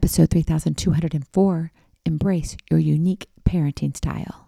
episode 3204, Embrace Your Unique Parenting Style.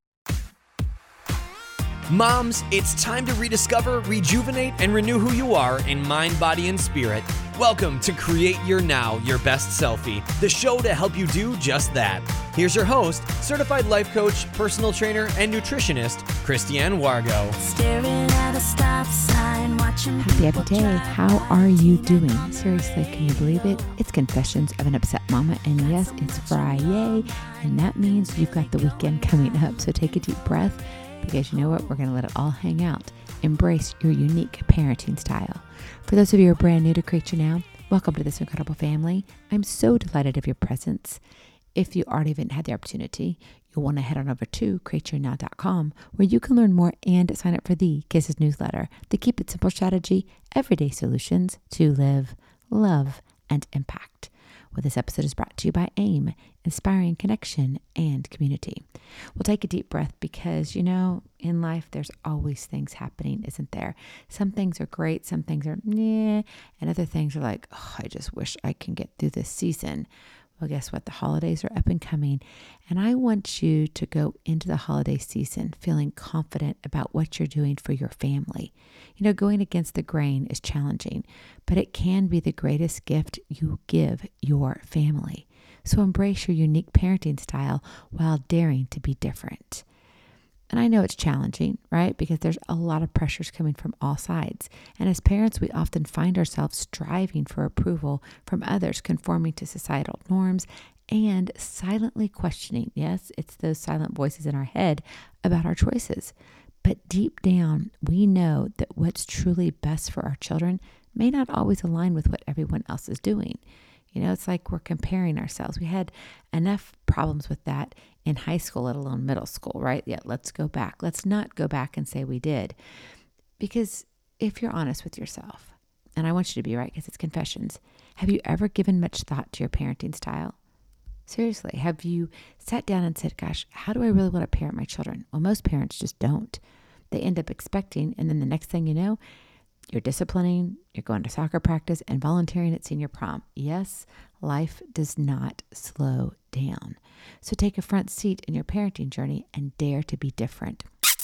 Moms, it's time to rediscover, rejuvenate, and renew who you are in mind, body, and spirit. Welcome to Create Your Now, Your Best Selfie, the show to help you do just that. Here's your host, certified life coach, personal trainer, and nutritionist, Christiane Wargo. Staring at a stop sign, watching Happy every day. How are you doing? Seriously, can you believe it? It's Confessions of an Upset Mama, and yes, it's Friday, and that means you've got the weekend coming up. So take a deep breath, because you know what? We're going to let it all hang out. Embrace your unique parenting style. For those of you who are brand new to Create Your Now, welcome to this incredible family. I'm so delighted of your presence. If you already haven't had the opportunity, you'll want to head on over to createyournow.com, where you can learn more and sign up for the Kisses newsletter, the Keep It Simple strategy, everyday solutions to live, love, and impact. Well, this episode is brought to you by AIM, Inspiring Connection and Community. We'll take a deep breath because, you know, in life, there's always things happening, isn't there? Some things are great, some things are meh, and other things are like, oh, I just wish I can get through this season. Well, guess what? The holidays are up and coming, and I want you to go into the holiday season feeling confident about what you're doing for your family. You know, going against the grain is challenging, but it can be the greatest gift you give your family. So embrace your unique parenting style while daring to be different. And I know it's challenging, right? Because there's a lot of pressures coming from all sides. And as parents, we often find ourselves striving for approval from others, conforming to societal norms, and silently questioning, yes, it's those silent voices in our head about our choices. But deep down, we know that what's truly best for our children may not always align with what everyone else is doing. You know, it's like we're comparing ourselves. We had enough problems with that in high school, let alone middle school, right? Yeah, let's go back. Let's not go back and say we did. Because if you're honest with yourself, and I want you to be, right, because it's confessions, have you ever given much thought to your parenting style? Seriously, have you sat down and said, gosh, how do I really want to parent my children? Well, most parents just don't. They end up expecting, and then the next thing you know, you're disciplining, you're going to soccer practice, and volunteering at senior prom. Yes, life does not slow down. So take a front seat in your parenting journey and dare to be different.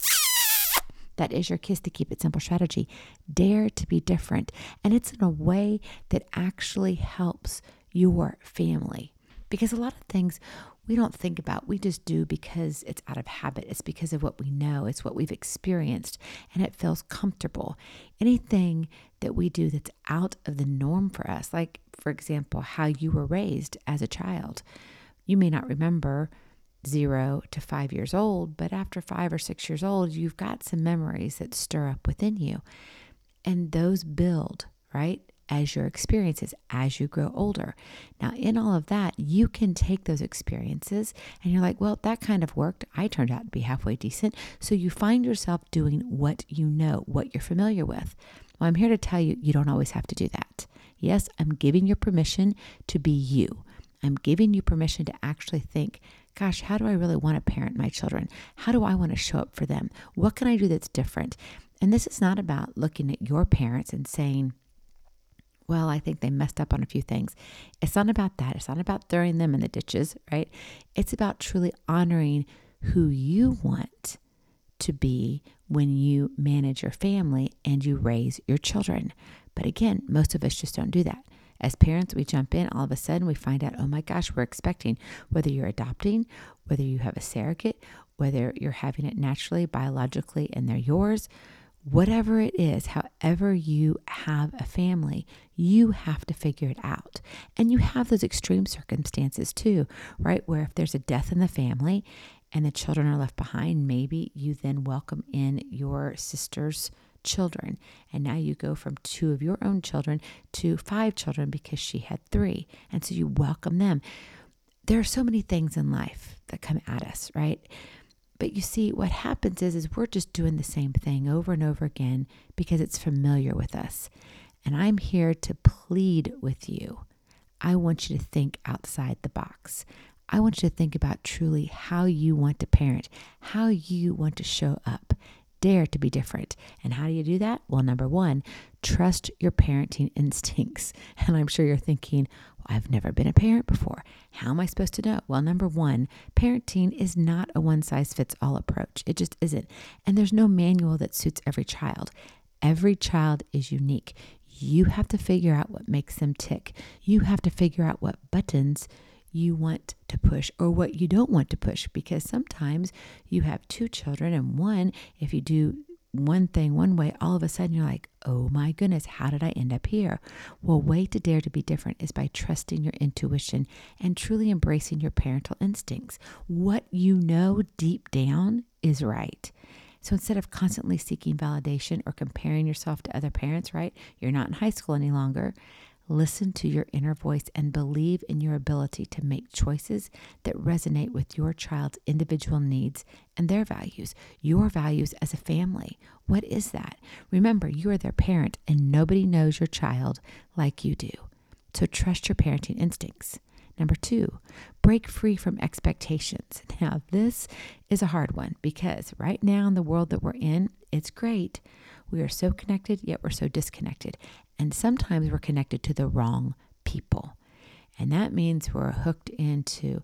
That is your Kiss to Keep It Simple strategy. Dare to be different. And it's in a way that actually helps your family. Because a lot of things we don't think about. We just do because it's out of habit. It's because of what we know. It's what we've experienced, and it feels comfortable. Anything that we do that's out of the norm for us, like, for example, how you were raised as a child. You may not remember 0 to 5 years old, but after 5 or 6 years old, you've got some memories that stir up within you. And those build, right, as your experiences, as you grow older. Now, in all of that, you can take those experiences and you're like, well, that kind of worked. I turned out to be halfway decent. So you find yourself doing what you know, what you're familiar with. Well, I'm here to tell you, you don't always have to do that. Yes, I'm giving you permission to be you. I'm giving you permission to actually think, gosh, how do I really want to parent my children? How do I want to show up for them? What can I do that's different? And this is not about looking at your parents and saying, well, I think they messed up on a few things. It's not about that. It's not about throwing them in the ditches, right? It's about truly honoring who you want to be when you manage your family and you raise your children. But again, most of us just don't do that. As parents, we jump in, all of a sudden we find out, oh my gosh, we're expecting, whether you're adopting, whether you have a surrogate, whether you're having it naturally, biologically, and they're yours, whatever it is, however you have a family, you have to figure it out. And you have those extreme circumstances too, right? Where if there's a death in the family and the children are left behind, maybe you then welcome in your sister's children. And now you go from 2 of your own children to 5 children because she had 3. And so you welcome them. There are so many things in life that come at us, right? But you see, what happens is we're just doing the same thing over and over again because it's familiar with us. And I'm here to plead with you. I want you to think outside the box. I want you to think about truly how you want to parent, how you want to show up. dare to be different. And how do you do that? Well, number one, trust your parenting instincts. And I'm sure you're thinking, well, I've never been a parent before. How am I supposed to know? Well, number one, parenting is not a one-size-fits-all approach. It just isn't. And there's no manual that suits every child. Every child is unique. You have to figure out what makes them tick. You have to figure out what buttons you want to push or what you don't want to push, because sometimes you have two children and one, if you do one thing one way, all of a sudden you're like, oh my goodness, how did I end up here? Well, way to dare to be different is by trusting your intuition and truly embracing your parental instincts. What you know deep down is right. So instead of constantly seeking validation or comparing yourself to other parents, right? You're not in high school any longer. Listen to your inner voice and believe in your ability to make choices that resonate with your child's individual needs and their values, your values as a family. What is that? Remember, you are their parent and nobody knows your child like you do. So trust your parenting instincts. Number two, break free from expectations. Now, this is a hard one because right now in the world that we're in, it's great. We are so connected, yet we're so disconnected. And sometimes we're connected to the wrong people. And that means we're hooked into,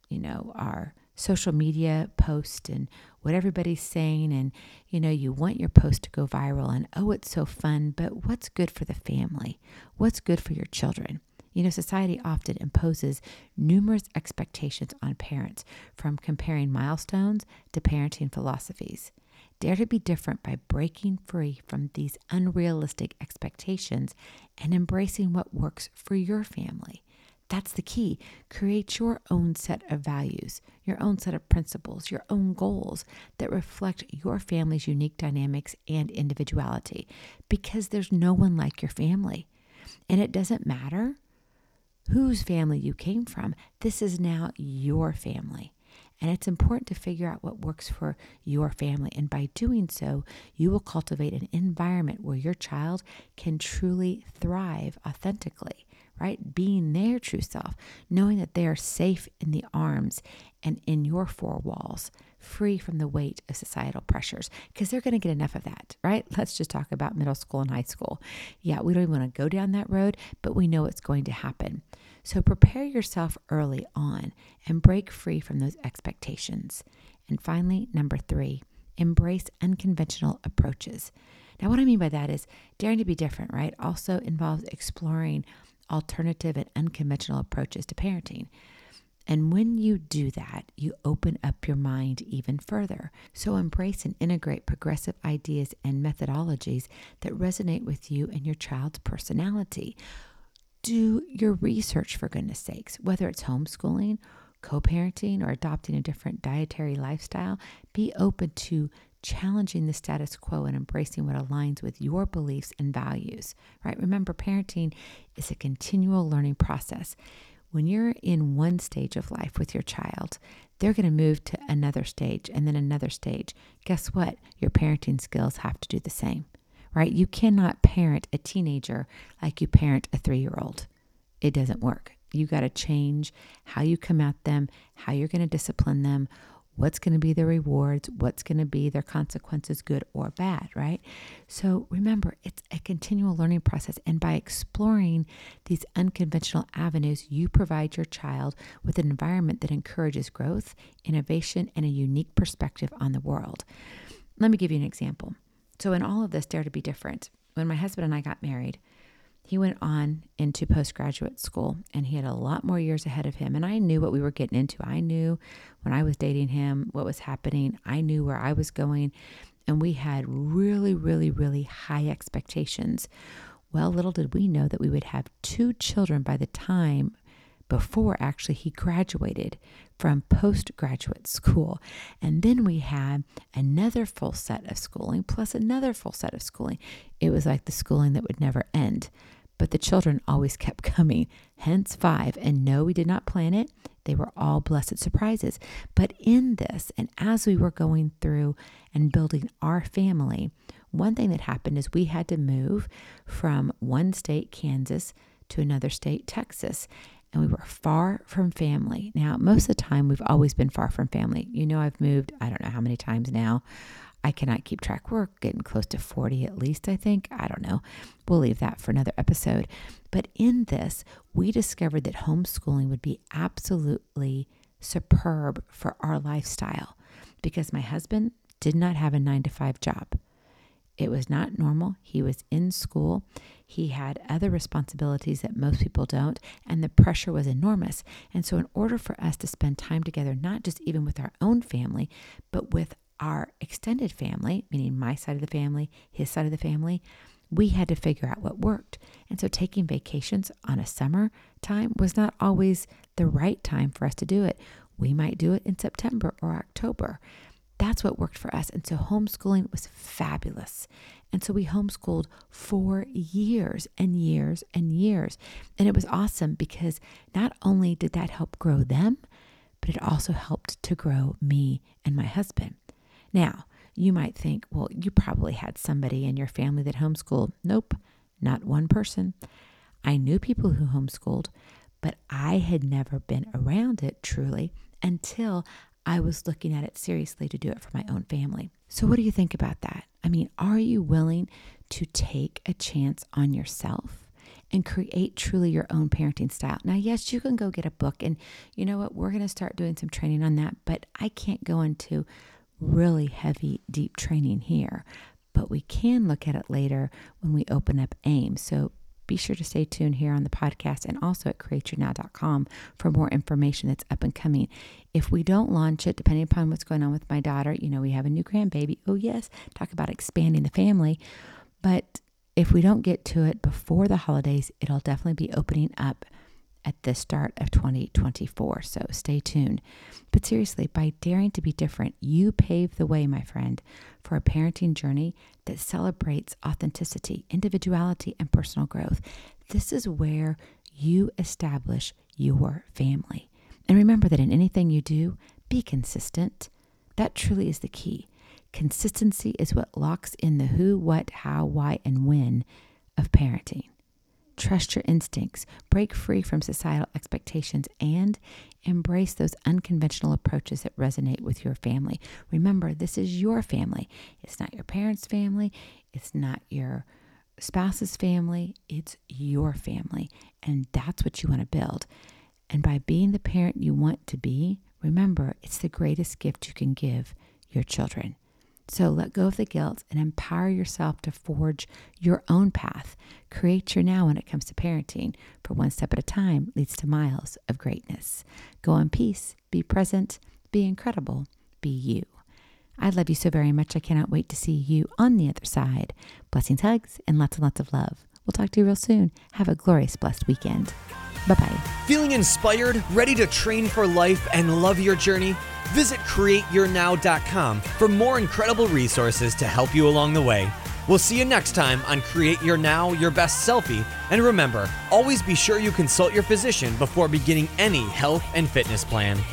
our social media post and what everybody's saying. And, you want your post to go viral and, oh, it's so fun. But what's good for the family? What's good for your children? Society often imposes numerous expectations on parents, from comparing milestones to parenting philosophies. Dare to be different by breaking free from these unrealistic expectations and embracing what works for your family. That's the key. Create your own set of values, your own set of principles, your own goals that reflect your family's unique dynamics and individuality, because there's no one like your family. And it doesn't matter whose family you came from. This is now your family. And it's important to figure out what works for your family. And by doing so, you will cultivate an environment where your child can truly thrive authentically, right? Being their true self, knowing that they are safe in the arms and in your four walls, free from the weight of societal pressures, because they're going to get enough of that, right? Let's just talk about middle school and high school. Yeah, we don't even want to go down that road, but we know it's going to happen. So prepare yourself early on and break free from those expectations. And finally, number three, embrace unconventional approaches. Now, what I mean by that is daring to be different, right? Also involves exploring alternative and unconventional approaches to parenting. And when you do that, you open up your mind even further. So embrace and integrate progressive ideas and methodologies that resonate with you and your child's personality. Do your research, for goodness sakes, whether it's homeschooling, co-parenting, or adopting a different dietary lifestyle. Be open to challenging the status quo and embracing what aligns with your beliefs and values, right? Remember, parenting is a continual learning process. When you're in one stage of life with your child, they're going to move to another stage and then another stage. Guess what? Your parenting skills have to do the same, right? You cannot parent a teenager like you parent a 3-year-old. It doesn't work. You got to change how you come at them, how you're going to discipline them, what's going to be the rewards, what's going to be their consequences, good or bad, right? So remember, it's a continual learning process. And by exploring these unconventional avenues, you provide your child with an environment that encourages growth, innovation, and a unique perspective on the world. Let me give you an example. So in all of this, dare to be different. When my husband and I got married, he went on into postgraduate school and he had a lot more years ahead of him. And I knew what we were getting into. I knew when I was dating him what was happening. I knew where I was going. And we had really, really, really high expectations. Well, little did we know that we would have 2 children by the time before actually he graduated from postgraduate school. And then we had another full set of schooling plus another full set of schooling. It was like the schooling that would never end. But the children always kept coming, hence 5. And no, we did not plan it. They were all blessed surprises. But in this, and as we were going through and building our family, one thing that happened is we had to move from one state, Kansas, to another state, Texas. And we were far from family. Now, most of the time, we've always been far from family. I've moved, I don't know how many times now. I cannot keep track. We're getting close to 40 at least, I think. I don't know. We'll leave that for another episode. But in this, we discovered that homeschooling would be absolutely superb for our lifestyle because my husband did not have a 9-to-5 job. It was not normal. He was in school. He had other responsibilities that most people don't, and the pressure was enormous. And so in order for us to spend time together, not just even with our own family, but with our extended family, meaning my side of the family, his side of the family, we had to figure out what worked. And so taking vacations on a summer time was not always the right time for us to do it. We might do it in September or October. That's what worked for us. And so homeschooling was fabulous. And so we homeschooled for years and years and years. And it was awesome because not only did that help grow them, but it also helped to grow me and my husband. Now, you might think, well, you probably had somebody in your family that homeschooled. Nope, not one person. I knew people who homeschooled, but I had never been around it truly until I was looking at it seriously to do it for my own family. So what do you think about that? I mean, are you willing to take a chance on yourself and create truly your own parenting style? Now, yes, you can go get a book, and you know what? We're going to start doing some training on that, but I can't go into really heavy, deep training here. But we can look at it later when we open up AIM. So be sure to stay tuned here on the podcast and also at createyournow.com for more information that's up and coming. If we don't launch it, depending upon what's going on with my daughter, we have a new grandbaby. Oh yes, talk about expanding the family. But if we don't get to it before the holidays, it'll definitely be opening up at the start of 2024. So stay tuned. But seriously, by daring to be different, you pave the way, my friend, for a parenting journey that celebrates authenticity, individuality, and personal growth. This is where you establish your family. And remember that in anything you do, be consistent. That truly is the key. Consistency is what locks in the who, what, how, why, and when of parenting. Trust your instincts, break free from societal expectations, and embrace those unconventional approaches that resonate with your family. Remember, this is your family. It's not your parents' family. It's not your spouse's family. It's your family. And that's what you want to build. And by being the parent you want to be, remember, it's the greatest gift you can give your children. So let go of the guilt and empower yourself to forge your own path. Create your now when it comes to parenting, for one step at a time leads to miles of greatness. Go in peace, be present, be incredible, be you. I love you so very much. I cannot wait to see you on the other side. Blessings, hugs, and lots of love. We'll talk to you real soon. Have a glorious, blessed weekend. Bye-bye. Feeling inspired, ready to train for life and love your journey? Visit CreateYourNow.com for more incredible resources to help you along the way. We'll see you next time on Create Your Now, Your Best Selfie. And remember, always be sure you consult your physician before beginning any health and fitness plan.